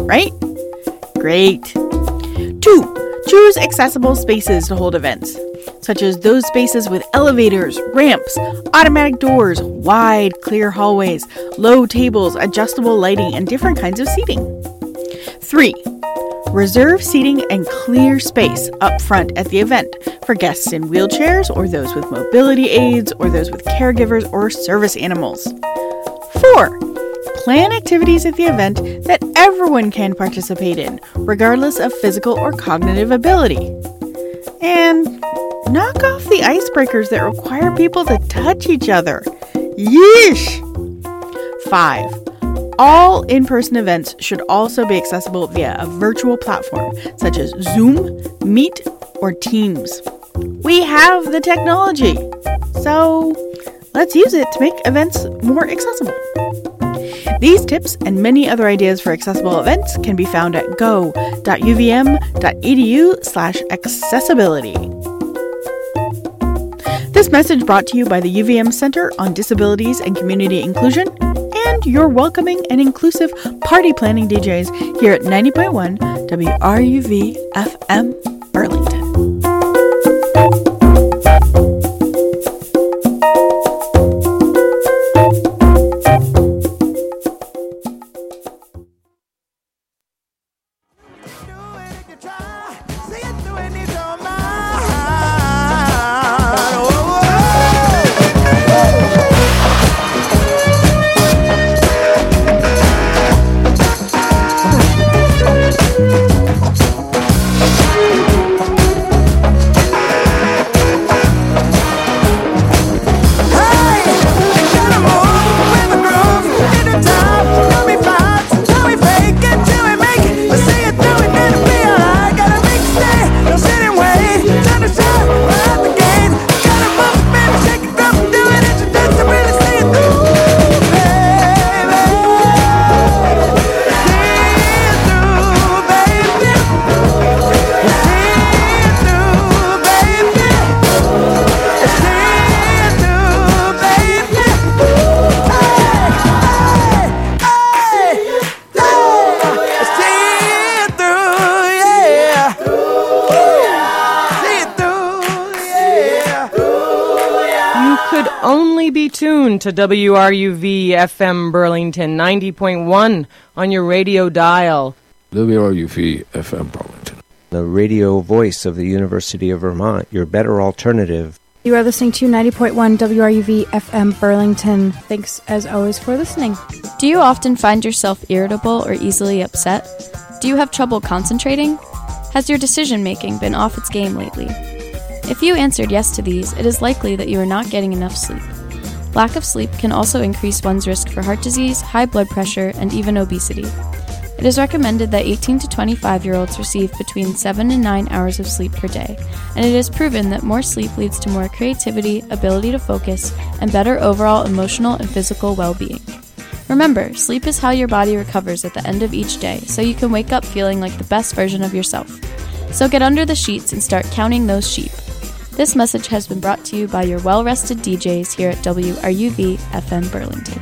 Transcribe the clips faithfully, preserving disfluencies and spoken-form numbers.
right? Great. Two, choose accessible spaces to hold events, such as those spaces with elevators, ramps, automatic doors, wide, clear hallways, low tables, adjustable lighting, and different kinds of seating. Three, reserve seating and clear space up front at the event for guests in wheelchairs or those with mobility aids or those with caregivers or service animals. Four, plan activities at the event that everyone can participate in, regardless of physical or cognitive ability. And knock off the icebreakers that require people to touch each other. Yeesh! Five, all in-person events should also be accessible via a virtual platform such as Zoom, Meet, or Teams. We have the technology, so let's use it to make events more accessible. These tips and many other ideas for accessible events can be found at go.uvm.edu slash accessibility. This message brought to you by the U V M Center on Disabilities and Community Inclusion and your welcoming and inclusive party planning D Js here at ninety point one W R U V F M Burlington. To W R U V F M Burlington ninety point one on your radio dial. W R U V F M Burlington, the radio voice of the University of Vermont, your better alternative. You are listening to ninety point one W R U V F M Burlington. Thanks as always for listening. Do you often find yourself irritable or easily upset? Do you have trouble concentrating? Has your decision making been off its game lately? If you answered yes to these, it is likely that you are not getting enough sleep. Lack of sleep can also increase one's risk for heart disease, high blood pressure, and even obesity. It is recommended that eighteen to twenty-five-year-olds receive between seven and nine hours of sleep per day, and it is proven that more sleep leads to more creativity, ability to focus, and better overall emotional and physical well-being. Remember, sleep is how your body recovers at the end of each day, so you can wake up feeling like the best version of yourself. So get under the sheets and start counting those sheep. This message has been brought to you by your well-rested D Js here at W R U V F M Burlington.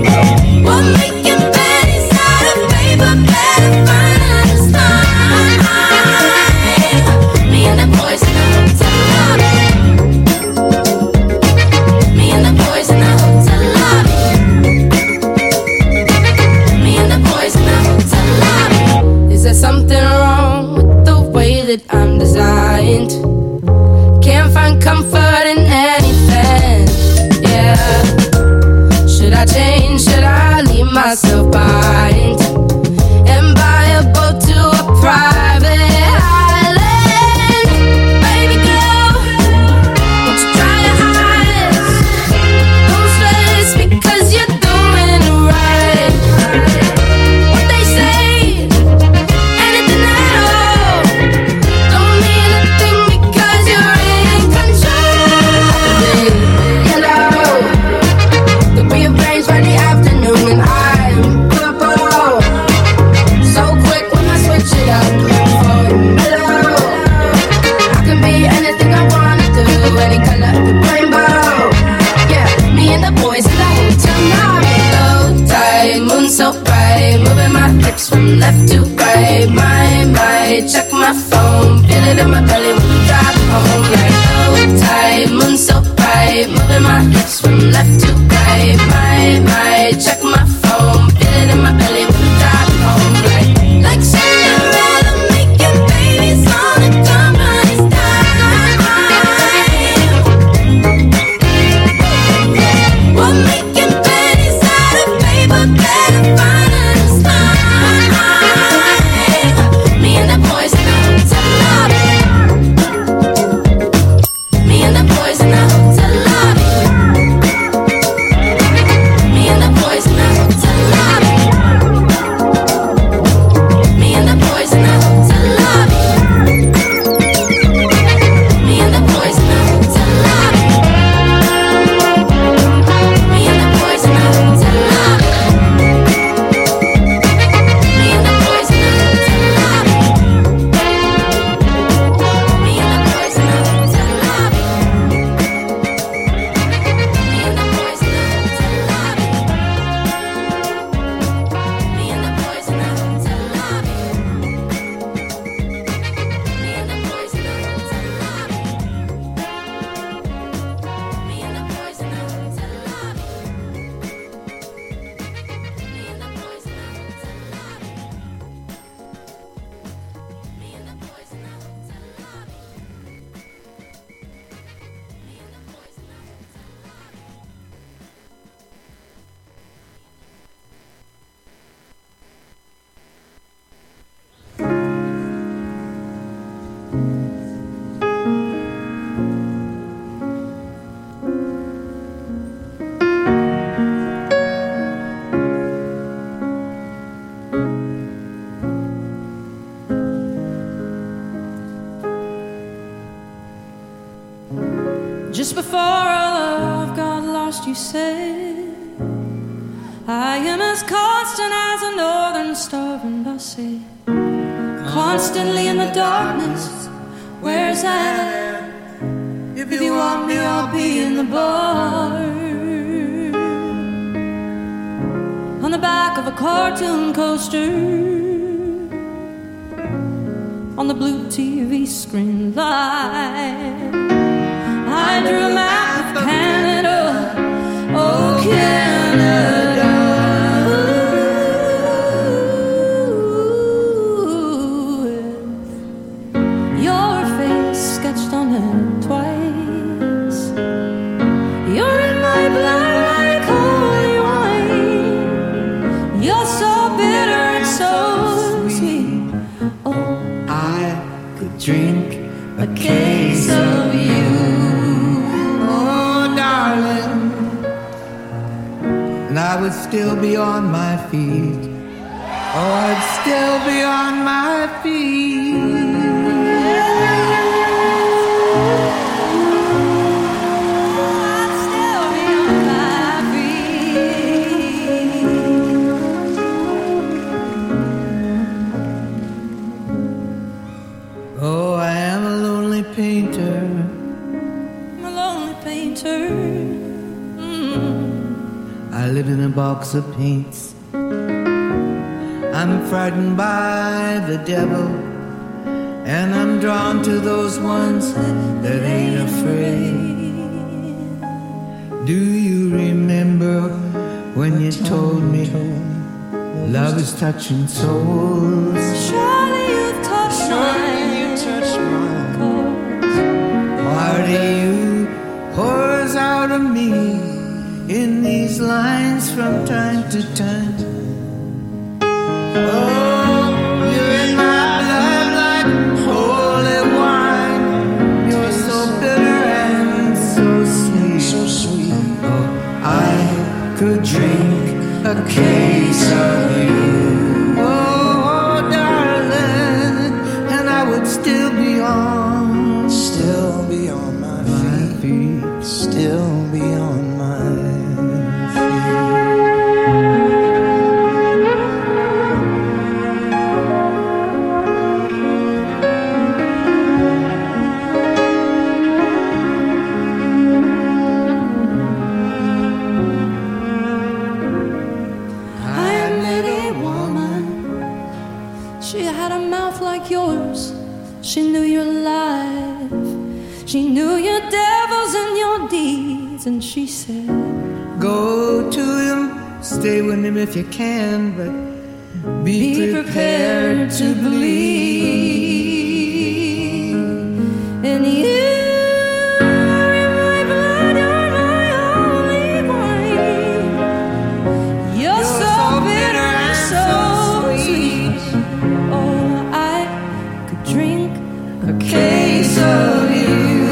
What making bad inside a paper bag, find a time. that I'm designed. Can't find comfort in anything, yeah. Should I change, should I leave myself behind and buy a boat to a private island? Baby girl, won't you dry your eyes? Don't stress because you're doing it right. What they say, anything at all, don't mean a thing because you're in control. You know, could be a brains Friday afternoon and I'm purple. So quick when I switch it up for mellow. I can be anything I wanna do, any color of the rainbow. Yeah, me and the boys in the hotel now. Low tide, moon so bright, moving my hips from left to right. My, my, check my phone, feel it in my belly when we drive home. Like low tide, moon so bright, moving my hips from left to right. My, my, check my phone, feel it in my belly when we drive home. Like, like Cinderella making babies on a company's dime. We're making pennies out of paper, better find a slime. Me and the boys in the hotel lobby. Me and the boys in the hotel lobby. Me and the boys in the hotel lobby. Me and the boys in the hotel lobby. Me and the boys in the hotel lobby. Me and the boys in the hotel lobby. Me and the boys in the hotel lobby. Me and the boys in the hotel lobby. Me and the boys in the hotel lobby. Me and the boys in the hotel lobby. Me and the boys in the hotel lobby. Me and the boys in the hotel lobby. Me and the boys in the hotel lobby. Me and the boys in the hotel lobby. Me and the boys in the Just before our love got lost, you said, I am as constant as a northern star. And I say, constantly in the darkness, where's that? If you want me, I'll be in the bar, on the back of a cartoon coaster, on the blue T V screen light. I drew a map of Canada, oh Canada. With your face sketched on it twice. You're in my blood like holy wine. You're so bitter and so sweet. Oh, I could drink a case of you. And I would still be on my feet. Oh, I'd still be on my feet. I'd still be on my feet. Oh, I am a lonely painter. I'm a lonely painter. I live in a box of paints. I'm frightened by the devil, and I'm drawn to those ones that ain't afraid. Do you remember when you told me love is touching souls? Surely you've touched mine. time. Oh, you're in my blood like holy wine. You're so bitter and so sweet, so sweet. Oh, I could drink a case of you. Oh, darling, and I would still be on, still be on my feet, still be on my She knew your life, she knew your devils and your deeds, and she said, go to him, stay with him if you can, but be, be prepared, prepared to believe in you. Case of you,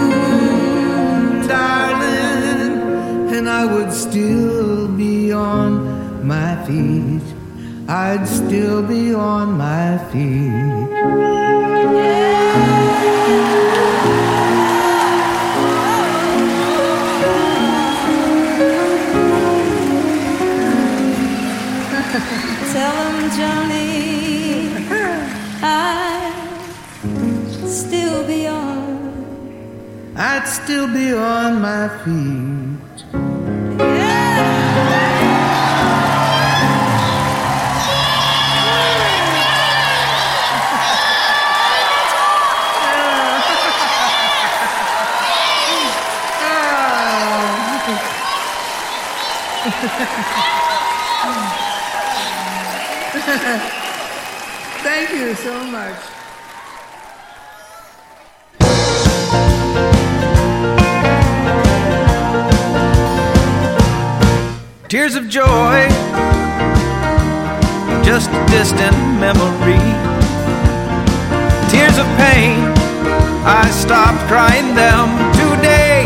darling, and I would still be on my feet. I'd still be on my feet. Tell him, Johnny, I still be on. I'd still be on my feet. Thank you so much. Tears of joy, just a distant memory. Tears of pain, I stopped crying them today.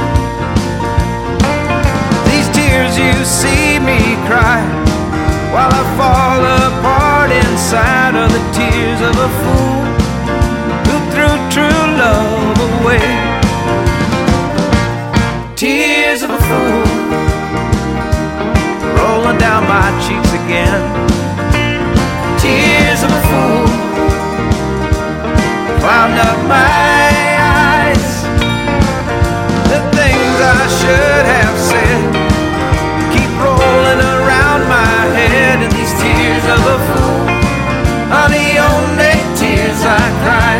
These tears you see me cry, while I fall apart inside, are the tears of a fool who threw true love away. Tears of a fool rolling down my cheeks again. Tears of a fool clouding up my eyes. The things I should have said keep rolling around my head, and these tears of a fool are the only tears I cry.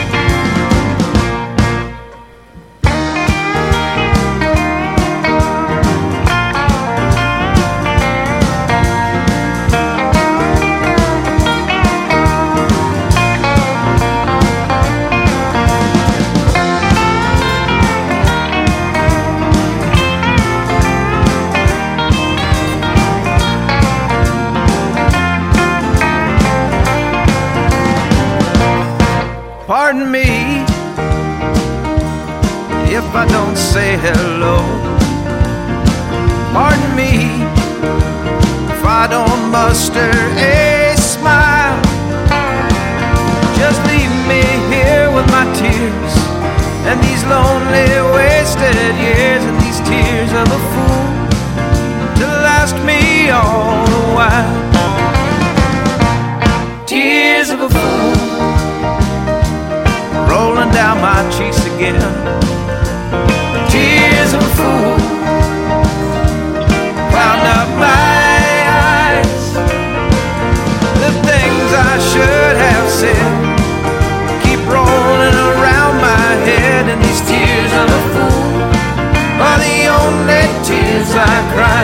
Pardon me if I don't say hello. Pardon me if I don't muster a smile. Just leave me here with my tears and these lonely wasted years, and these tears of a fool to last me all the while. Tears of a fool rolling down my cheeks again. Tears of a fool clouding up my eyes. The things I should have said keep rolling around my head, and these tears of a fool are the only tears I cry.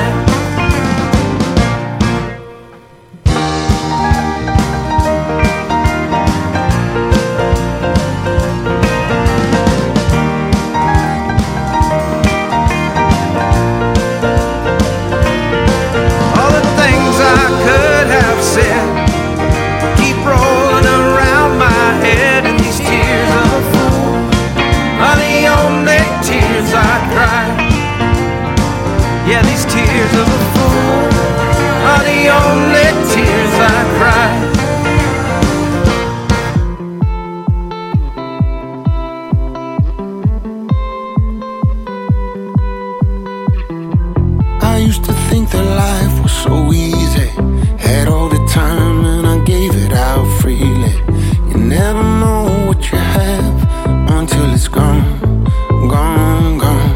don't know what you have until it's gone, gone, gone.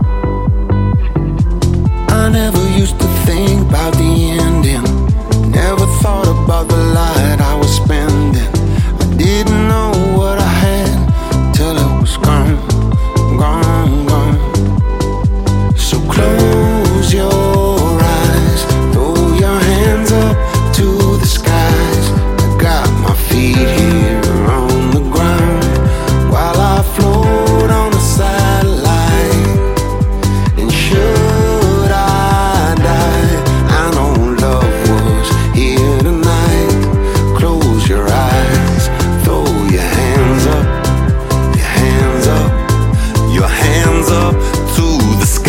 I never used to think about the ending. Never thought about the light I was spending. I didn't know what I had till it was gone, gone, gone. So close your eyes, throw your hands up to the skies. I got my feet here on the ground while I float on the satellite. And should I die, I know love was here tonight. Close your eyes, throw your hands up, your hands up, your hands up to the sky.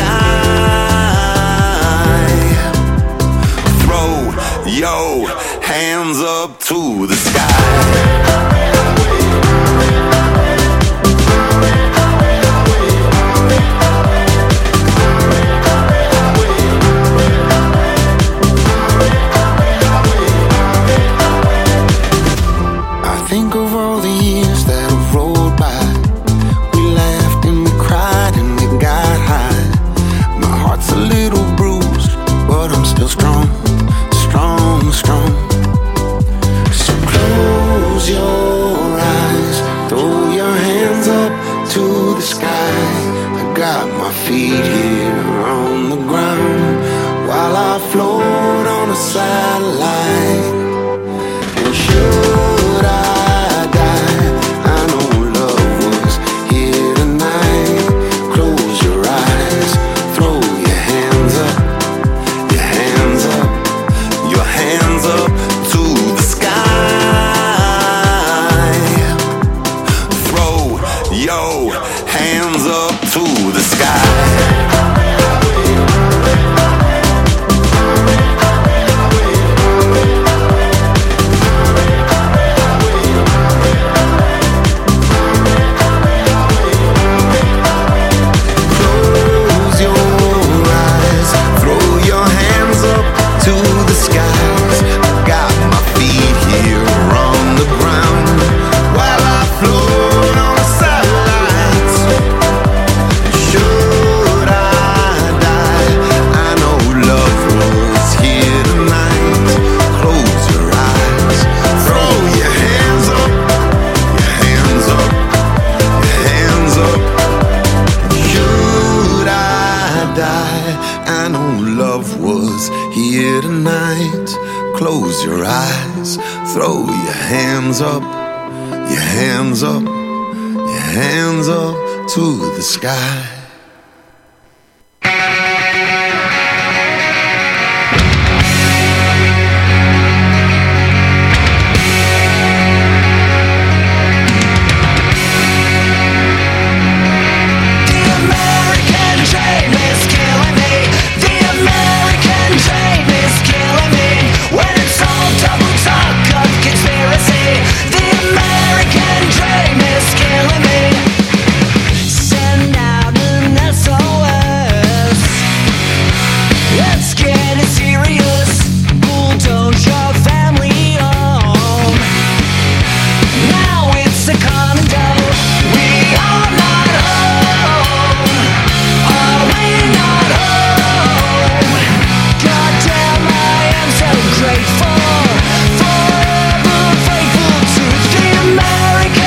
Throw your hands up to the sky. I think of all the years that have rolled by. We laughed and we cried and we got high. My heart's a little bruised, but I'm still strong, strong, strong. So close your eyes, throw your hands up to the sky. I got my feet here on the ground while I float on a satellite. And should I die, I know love was here tonight. Close your eyes, throw your hands up, your hands up, your hands up to the sky. Throw your hands up to the sky. Close your eyes, throw your hands up to the skies. I got my feet here on the ground while I float on the satellites. Should I die, I know love was here tonight. Close your eyes, throw your hands up, your hands up, your hands up. Should I die, I know love was here tonight. Close your eyes, throw your hands up, your hands up, your hands up to the sky.